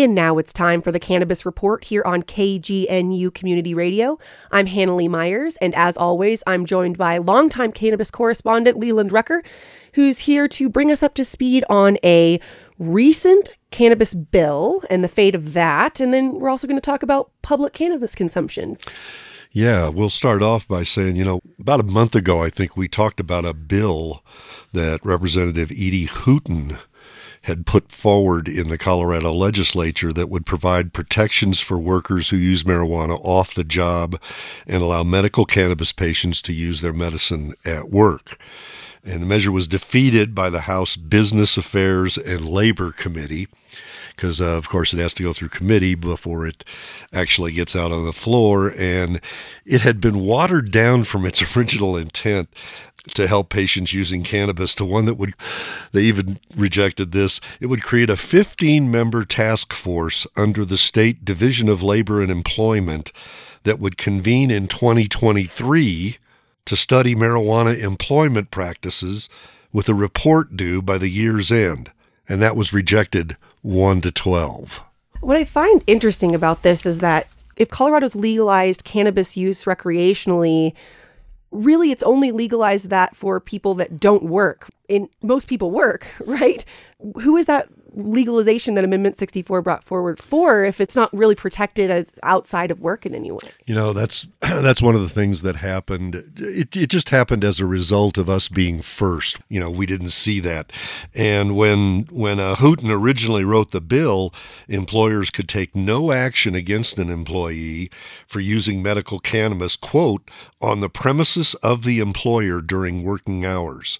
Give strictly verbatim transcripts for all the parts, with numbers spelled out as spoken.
And now it's time for the Cannabis Report here on K G N U Community Radio. I'm Hannah Lee Myers, and as always, I'm joined by longtime cannabis correspondent Leland Rucker, who's here to bring us up to speed on a recent cannabis bill and the fate of that. And then we're also going to talk about public cannabis consumption. Yeah, we'll start off by saying, you know, about a month ago, I think we talked about a bill that Representative Edie Hooten had put forward in the Colorado legislature that would provide protections for workers who use marijuana off the job and allow medical cannabis patients to use their medicine at work. And the measure was defeated by the House Business Affairs and Labor Committee because, uh, of course, it has to go through committee before it actually gets out on the floor. And it had been watered down from its original intent to help patients using cannabis to one that would, they even rejected this, it would create a fifteen-member task force under the State Division of Labor and Employment that would convene in twenty twenty-three to study marijuana employment practices with a report due by the year's end. And that was rejected one to twelve. What I find interesting about this is that if Colorado's legalized cannabis use recreationally, really, it's only legalized that for people that don't work. And most people work, right? Who is that legalization that Amendment sixty-four brought forward for if it's not really protected as outside of work in any way? You know, that's that's one of the things that happened. It, it just happened as a result of us being first. You know, we didn't see that. And when when uh, Hooten originally wrote the bill, employers could take no action against an employee for using medical cannabis, quote, on the premises of the employer during working hours.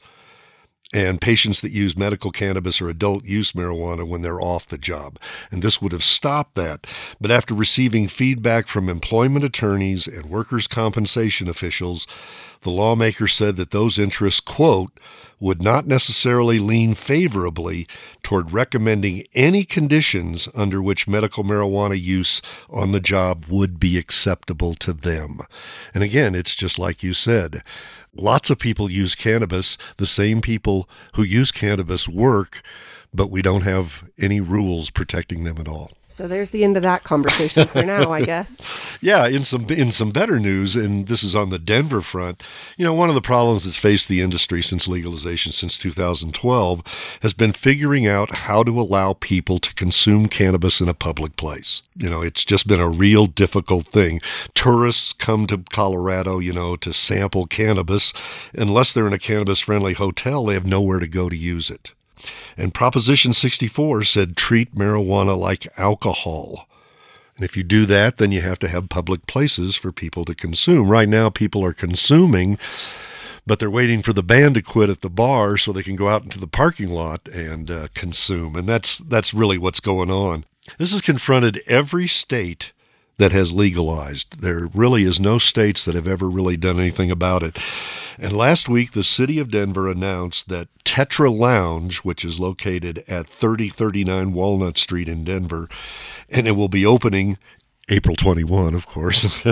And patients that use medical cannabis or adult use marijuana when they're off the job. And this would have stopped that. But after receiving feedback from employment attorneys and workers' compensation officials, the lawmaker said that those interests, quote, would not necessarily lean favorably toward recommending any conditions under which medical marijuana use on the job would be acceptable to them. And again, it's just like you said. Lots of people use cannabis. The same people who use cannabis work, but we don't have any rules protecting them at all. So there's the end of that conversation for now, I guess. Yeah, in some in some better news, and this is on the Denver front, you know, one of the problems that's faced the industry since legalization, since two thousand twelve, has been figuring out how to allow people to consume cannabis in a public place. You know, it's just been a real difficult thing. Tourists come to Colorado, you know, to sample cannabis. Unless they're in a cannabis-friendly hotel, they have nowhere to go to use it. And Proposition sixty-four said treat marijuana like alcohol. And if you do that, then you have to have public places for people to consume. Right now, people are consuming, but they're waiting for the band to quit at the bar so they can go out into the parking lot and uh, consume. And that's that's really what's going on. This has confronted every state that has legalized. There really is no states that have ever really done anything about it. And last week, the city of Denver announced that Tetra Lounge, which is located at thirty thirty-nine Walnut Street in Denver, and it will be opening April twenty-first, of course.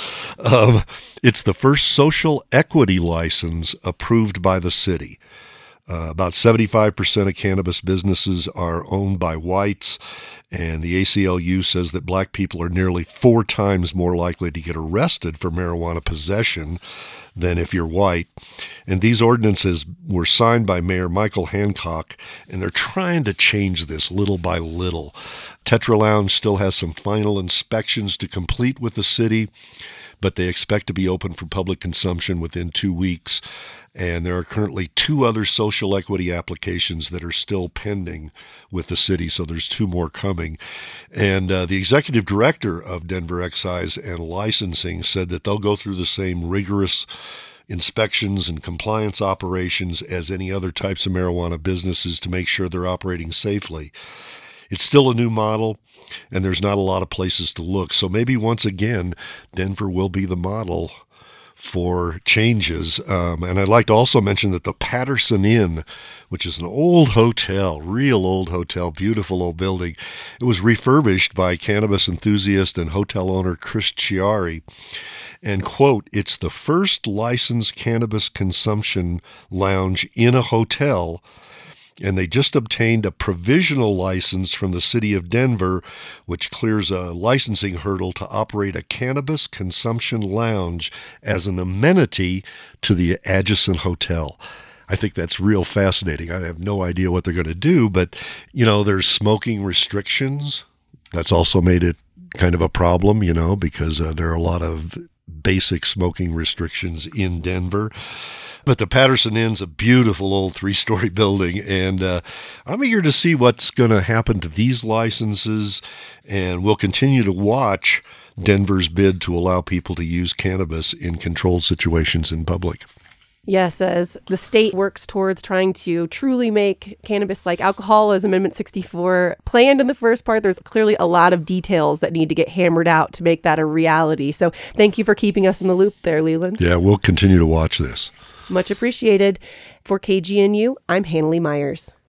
um, it's the first social equity license approved by the city. Uh, about seventy-five percent of cannabis businesses are owned by whites, and the A C L U says that black people are nearly four times more likely to get arrested for marijuana possession than if you're white. And these ordinances were signed by Mayor Michael Hancock, and they're trying to change this little by little. Tetra Lounge still has some final inspections to complete with the city, but they expect to be open for public consumption within two weeks. And there are currently two other social equity applications that are still pending with the city, so there's two more coming. And uh, the executive director of Denver Excise and Licensing said that they'll go through the same rigorous inspections and compliance operations as any other types of marijuana businesses to make sure they're operating safely. It's still a new model, and there's not a lot of places to look. So maybe once again, Denver will be the model for changes. Um, and I'd like to also mention that the Patterson Inn, which is an old hotel, real old hotel, beautiful old building, it was refurbished by cannabis enthusiast and hotel owner Chris Chiari. And, quote, it's the first licensed cannabis consumption lounge in a hotel and they just obtained a provisional license from the city of Denver, which clears a licensing hurdle to operate a cannabis consumption lounge as an amenity to the adjacent hotel. I think that's real fascinating. I have no idea what they're going to do, but, you know, there's smoking restrictions. That's also made it kind of a problem, you know, because uh, there are a lot of basic smoking restrictions in Denver. But the Patterson Inn's a beautiful old three-story building, and uh, I'm eager to see what's going to happen to these licenses, and we'll continue to watch Denver's bid to allow people to use cannabis in controlled situations in public. Yes, as the state works towards trying to truly make cannabis like alcohol, as Amendment sixty-four planned in the first part, there's clearly a lot of details that need to get hammered out to make that a reality. So thank you for keeping us in the loop there, Leland. Yeah, we'll continue to watch this. Much appreciated. For K G N U, I'm Hanley Myers.